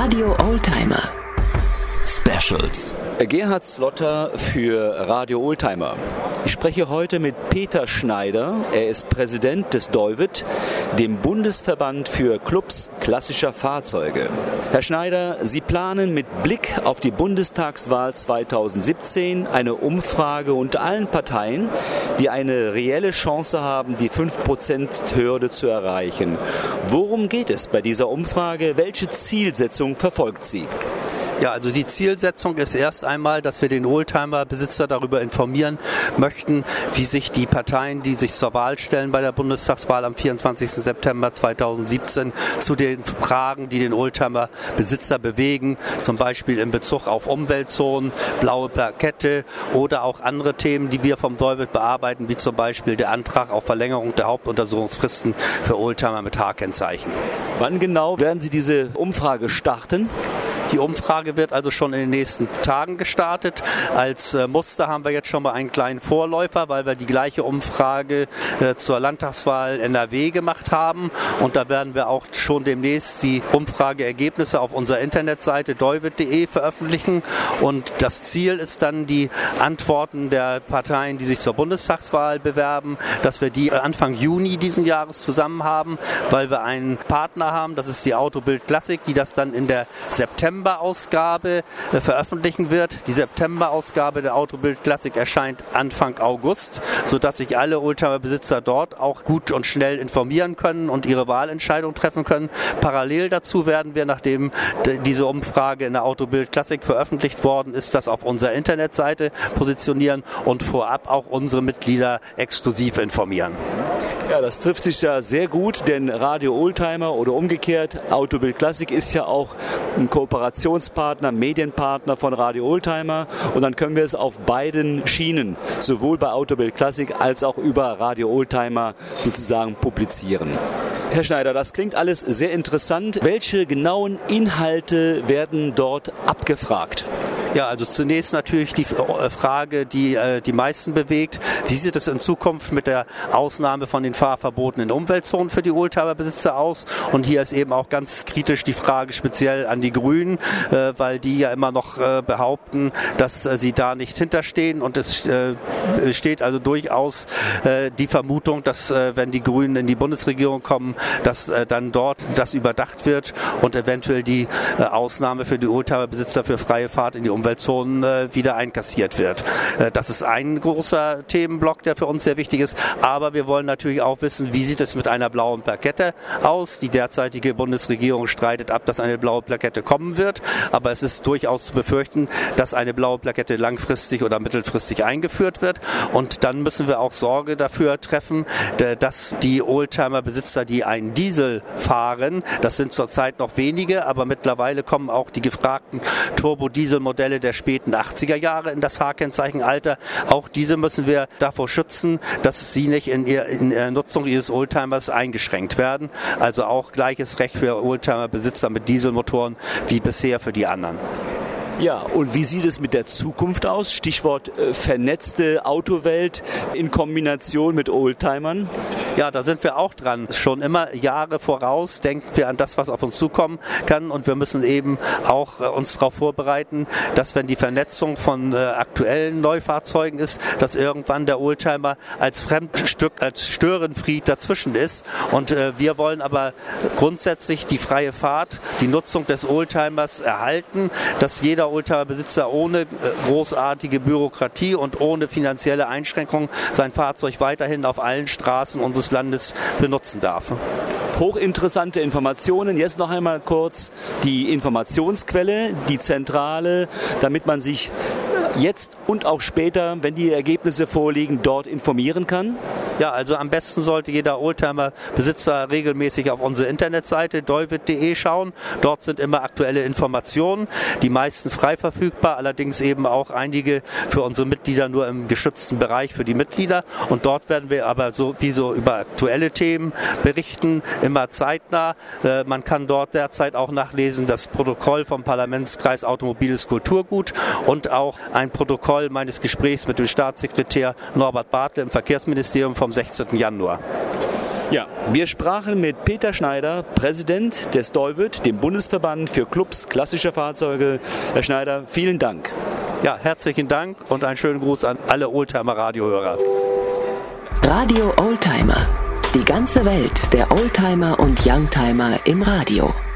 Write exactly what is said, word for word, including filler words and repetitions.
Radio Oldtimer Specials. Gerhard Slotter für Radio Oldtimer. Ich spreche heute mit Peter Schneider. Er ist Präsident des DEUVET, dem Bundesverband für Clubs klassischer Fahrzeuge. Herr Schneider, Sie planen mit Blick auf die Bundestagswahl zweitausendsiebzehn eine Umfrage unter allen Parteien, die eine reelle Chance haben, die fünf Prozent Hürde zu erreichen. Worum geht es bei dieser Umfrage? Welche Zielsetzung verfolgt sie? Ja, also die Zielsetzung ist erst einmal, dass wir den Oldtimer-Besitzer darüber informieren möchten, wie sich die Parteien, die sich zur Wahl stellen bei der Bundestagswahl am vierundzwanzigsten September zweitausendsiebzehn, zu den Fragen, die den Oldtimer-Besitzer bewegen, zum Beispiel in Bezug auf Umweltzonen, blaue Plakette oder auch andere Themen, die wir vom DEUVET bearbeiten, wie zum Beispiel der Antrag auf Verlängerung der Hauptuntersuchungsfristen für Oldtimer mit H-Kennzeichen. Wann genau werden Sie diese Umfrage starten? Die Umfrage wird also schon in den nächsten Tagen gestartet. Als äh, Muster haben wir jetzt schon mal einen kleinen Vorläufer, weil wir die gleiche Umfrage äh, zur Landtagswahl N R W gemacht haben. Und da werden wir auch schon demnächst die Umfrageergebnisse auf unserer Internetseite deuvet punkt de veröffentlichen. Und das Ziel ist dann, die Antworten der Parteien, die sich zur Bundestagswahl bewerben, dass wir die Anfang Juni diesen Jahres zusammen haben, weil wir einen Partner haben, das ist die Autobild Classic, die das dann in der September Ausgabe äh, veröffentlichen wird. Die September-Ausgabe der Autobild Classic erscheint Anfang August, sodass sich alle Oldtimer-Besitzer dort auch gut und schnell informieren können und ihre Wahlentscheidung treffen können. Parallel dazu werden wir, nachdem d- diese Umfrage in der Autobild Classic veröffentlicht worden ist, das auf unserer Internetseite positionieren und vorab auch unsere Mitglieder exklusiv informieren. Ja, das trifft sich ja sehr gut, denn Radio Oldtimer oder umgekehrt, Autobild Classic ist ja auch ein Kooperationspartner, Medienpartner von Radio Oldtimer und dann können wir es auf beiden Schienen, sowohl bei Autobild Classic als auch über Radio Oldtimer sozusagen publizieren. Herr Schneider, das klingt alles sehr interessant. Welche genauen Inhalte werden dort abgefragt? Ja, also zunächst natürlich die Frage, die äh, die meisten bewegt. Wie sieht es in Zukunft mit der Ausnahme von den fahrverbotenen Umweltzonen für die Oldtimer-Besitzer aus? Und hier ist eben auch ganz kritisch die Frage speziell an die Grünen, äh, weil die ja immer noch äh, behaupten, dass äh, sie da nicht hinterstehen. Und es äh, besteht also durchaus äh, die Vermutung, dass äh, wenn die Grünen in die Bundesregierung kommen, dass äh, dann dort das überdacht wird und eventuell die äh, Ausnahme für die Oldtimer-Besitzer für freie Fahrt in die Umweltzonen äh, wieder einkassiert wird. Äh, das ist ein großer Themenblock, der für uns sehr wichtig ist. Aber wir wollen natürlich auch wissen, wie sieht es mit einer blauen Plakette aus? Die derzeitige Bundesregierung streitet ab, dass eine blaue Plakette kommen wird. Aber es ist durchaus zu befürchten, dass eine blaue Plakette langfristig oder mittelfristig eingeführt wird. Und dann müssen wir auch Sorge dafür treffen, dass die Oldtimer-Besitzer, die einen Diesel fahren, das sind zurzeit noch wenige, aber mittlerweile kommen auch die gefragten Turbodieselmodelle der späten achtziger Jahre in das H-Kennzeichenalter. Auch diese müssen wir davor schützen, dass sie nicht in, ihr, in der Nutzung ihres Oldtimers eingeschränkt werden. Also auch gleiches Recht für Oldtimer-Besitzer mit Dieselmotoren wie bisher für die anderen. Ja, und wie sieht es mit der Zukunft aus? Stichwort äh, vernetzte Autowelt in Kombination mit Oldtimern. Ja, da sind wir auch dran. Schon immer Jahre voraus denken wir an das, was auf uns zukommen kann. Und wir müssen eben auch äh, uns darauf vorbereiten, dass wenn die Vernetzung von äh, aktuellen Neufahrzeugen ist, dass irgendwann der Oldtimer als Fremdstück, als Störenfried dazwischen ist. Und äh, wir wollen aber grundsätzlich die freie Fahrt, die Nutzung des Oldtimers erhalten, dass jeder Oldtimer-Besitzer ohne großartige Bürokratie und ohne finanzielle Einschränkungen sein Fahrzeug weiterhin auf allen Straßen unseres Landes benutzen darf. Hochinteressante Informationen. Jetzt noch einmal kurz die Informationsquelle, die Zentrale, damit man sich jetzt und auch später, wenn die Ergebnisse vorliegen, dort informieren kann? Ja, also am besten sollte jeder Oldtimer-Besitzer regelmäßig auf unsere Internetseite deuvet punkt de schauen. Dort sind immer aktuelle Informationen, die meisten frei verfügbar, allerdings eben auch einige für unsere Mitglieder nur im geschützten Bereich für die Mitglieder. Und dort werden wir aber sowieso über aktuelle Themen berichten, immer zeitnah. Äh, man kann dort derzeit auch nachlesen das Protokoll vom Parlamentskreis Automobiles Kulturgut und auch ein Protokoll meines Gesprächs mit dem Staatssekretär Norbert Bartle im Verkehrsministerium vom sechzehnten Januar. Ja, wir sprachen mit Peter Schneider, Präsident des DEUVET, dem Bundesverband für Clubs klassischer Fahrzeuge. Herr Schneider, vielen Dank. Ja, herzlichen Dank und einen schönen Gruß an alle Oldtimer-Radiohörer. Radio Oldtimer. Die ganze Welt der Oldtimer und Youngtimer im Radio.